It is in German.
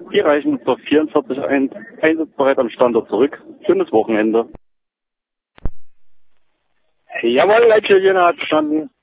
Die reichen zur 44 einsatzbereit am Standort zurück. Schönes Wochenende. Jawohl, Leitchen hat verstanden.